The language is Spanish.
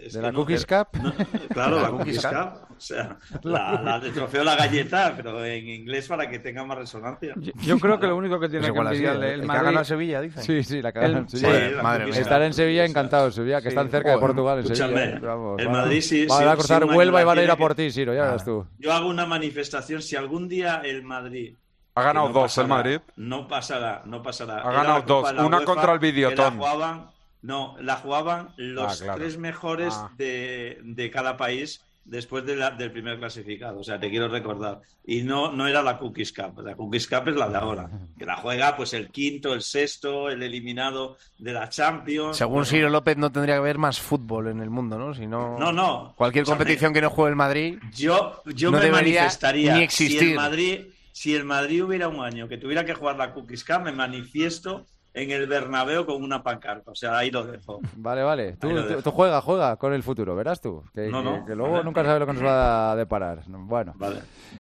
¿De la Cookies Cup? Claro, la Cookies Cup. O sea, la de trofeo la galleta, pero en inglés para que tenga más resonancia. Yo creo que lo único que tiene que envidiarle el que ha Madrid... ganado Sevilla, dicen. Sí, la que ha ganado en Sevilla. Sí, madre mía. Estar en Sevilla encantado, Sevilla, que están cerca de Portugal. En Sevilla. Vamos, el Madrid sí. Van a cruzar Huelva y van a ir a por ti, ti, Siro, ya verás tú. Yo hago una manifestación. Si algún día el Madrid... Ha ganado dos el Madrid. No pasará. Ha ganado dos. Una contra el Videoton. La jugaban los claro. 3 mejores de cada país después del primer clasificado. O sea, te quiero recordar. Y no era la Cookies Cup. La Cookies Cup es la de ahora. Que la juega pues el quinto, el sexto, el eliminado de la Champions. Según Ciro López no tendría que haber más fútbol en el mundo, ¿no? Si no. Cualquier competición que no juegue el Madrid yo no me manifestaría. ni existir. Si el Madrid hubiera un año que tuviera que jugar la Cookies Cup, me manifiesto en el Bernabéu con una pancarta. O sea, ahí lo dejo. Vale. Tú juega con el futuro, verás tú. Que luego nunca sabes lo que nos va a deparar. Bueno. Vale.